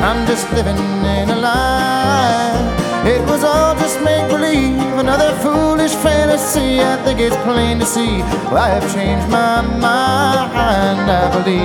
I'm just living in a lie. It was all just make-believe, another foolish fantasy. I think it's plain to see, well, I have changed my mind, I believe.